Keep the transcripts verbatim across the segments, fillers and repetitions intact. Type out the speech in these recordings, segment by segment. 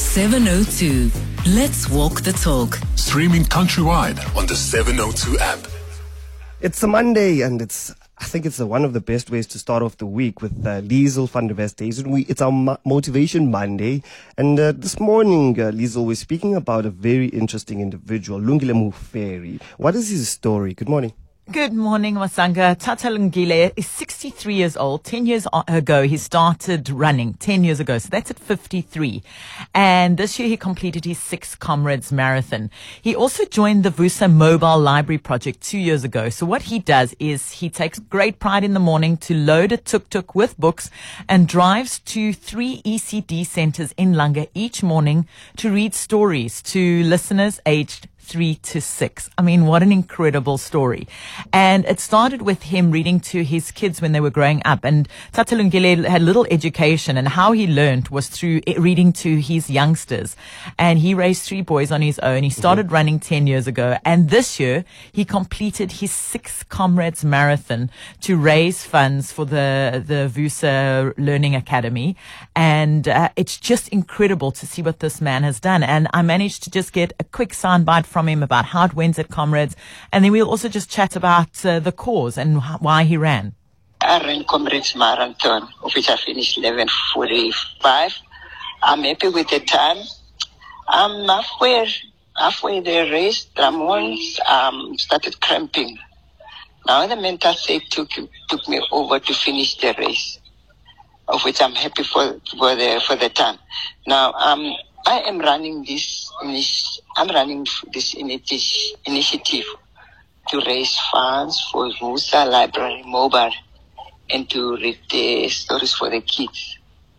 seven oh two. Let's walk the talk. Streaming countrywide on the seven oh two app. It's a Monday, and it's I think it's a, one of the best ways to start off the week with uh, Liesl van der Westhuizen. We It's our Mo- Motivation Monday, and uh, this morning, uh, Liesl, we're speaking about a very interesting individual, Lungile Muferi. What is his story? Good morning. Good morning, Masanga. Tata Lungile is sixty-three years old. Ten years ago, he started running. Ten years ago. So that's at fifty-three. And this year, he completed his sixth Comrades Marathon. He also joined the Vusa Mobile Library Project two years ago. So what he does is he takes great pride in the morning to load a tuk-tuk with books and drives to three E C D centers in Langa each morning to read stories to listeners aged three to six. I mean, what an incredible story. And it started with him reading to his kids when they were growing up. And Tata Lungile had little education, and how he learned was through reading to his youngsters. And he raised three boys on his own. He started mm-hmm. running ten years ago. And this year, he completed his sixth Comrades Marathon to raise funds for the, the Vusa Learning Academy. And uh, it's just incredible to see what this man has done. And I managed to just get a quick soundbite from him about how it went at Comrades, and then we'll also just chat about uh, the cause and wh- why he ran. I ran Comrades Marathon, of which I finished eleven forty-five. I'm happy with the time. I'm halfway, halfway the race. Ramones um, started cramping. Now the mental state took took me over to finish the race, of which I'm happy for for the for the time. Now um. I am running this. I'm running this initi- initiative to raise funds for Vusa Library Mobile and to read the stories for the kids.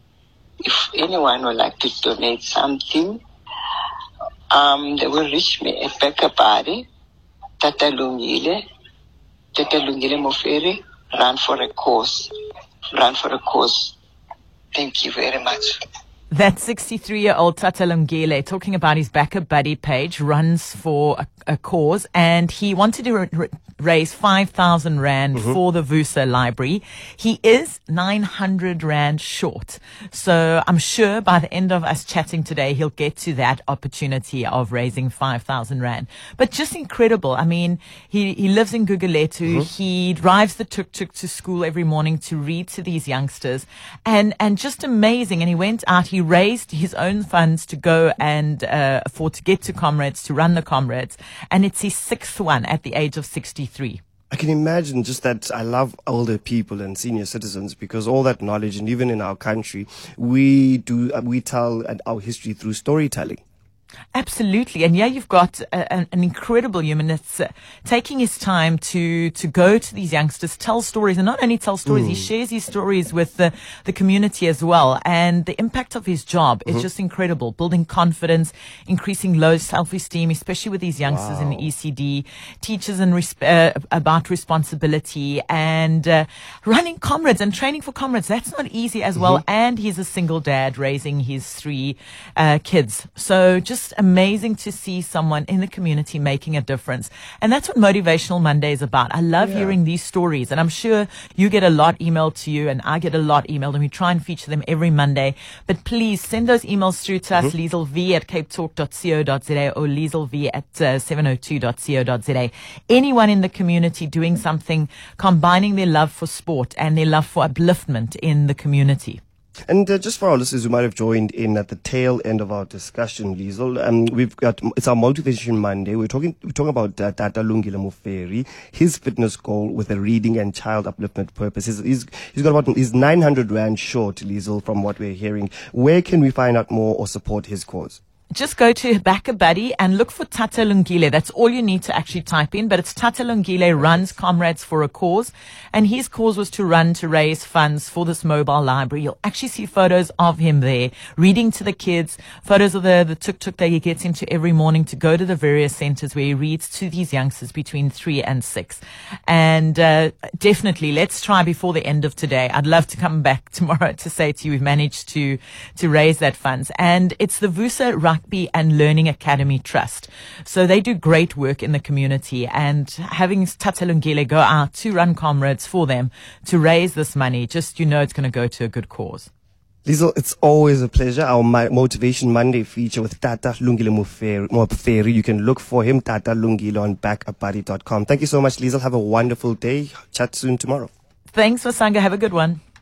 If anyone would like to donate something, um, they will reach me at Becca Party, Tata Lungile, Tata Lungile Muferi, run for a cause, run for a cause. Thank you very much. That sixty-three-year-old Tata Lungile, talking about his backup buddy page, runs for a, a cause, and he wanted to r- raise five thousand rand mm-hmm. for the Vusa Library. He is nine hundred rand short. So I'm sure by the end of us chatting today, he'll get to that opportunity of raising five thousand rand. But just incredible. I mean, he, he lives in Guguletu. Mm-hmm. He drives the tuk-tuk to school every morning to read to these youngsters, and, and just amazing. And he went out, he raised his own funds to go and uh, for to get to Comrades, to run the Comrades, and it's his sixth one at the age of sixty-three. I can imagine just that. I love older people and senior citizens because all that knowledge, and even in our country, we do we tell our history through storytelling. Absolutely. And yeah, you've got a, an, an incredible human that's uh, taking his time to, to go to these youngsters, tell stories, and not only tell stories, mm. he shares his stories with the, the community as well. And the impact of his job mm-hmm. is just incredible, building confidence, increasing low self-esteem, especially with these youngsters wow. in the E C D, teaches and res- uh, about responsibility and uh, running Comrades and training for Comrades. That's not easy as mm-hmm. well. And he's a single dad raising his three uh, kids. So just amazing to see someone in the community making a difference. And that's what Motivational Monday is about. I love yeah. hearing these stories, and I'm sure you get a lot emailed to you, and I get a lot emailed, and we try and feature them every Monday. But please send those emails through to us, mm-hmm. lieslv at capetalk dot co dot za or lieslv at uh, seven oh two dot co dot za. Anyone in the community doing something, combining their love for sport and their love for upliftment in the community. And uh, just for our listeners who might have joined in at the tail end of our discussion, Liesl, um, we've got, it's our Motivation Monday. We're talking, we're talking about uh, Tata Lungile Muferi, his fitness goal with a reading and child upliftment purpose. He's, he's, he's got about, he's nine hundred rand short, Liesl, from what we're hearing. Where can we find out more or support his cause? Just go to Backa Buddy and look for Tata Lungile. That's all you need to actually type in. But it's Tata Lungile runs Comrades for a cause. And his cause was to run to raise funds for this mobile library. You'll actually see photos of him there, reading to the kids, photos of the, the tuk-tuk that he gets into every morning to go to the various centers where he reads to these youngsters between three and six. And uh, definitely, let's try before the end of today. I'd love to come back tomorrow to say to you we've managed to, to raise that funds. And it's the Vusa Rugby and Learning Academy Trust. So they do great work in the community, and having Tata Lungile go out to run Comrades for them to raise this money, just, you know, it's going to go to a good cause. Liesl, it's always a pleasure. Our Mi- Motivation Monday feature with Tata Lungile Muferi. Muferi. You can look for him, Tata Lungile, on back up buddy dot com. Thank you so much, Liesl. Have a wonderful day. Chat soon tomorrow. Thanks, Masanga. Have a good one.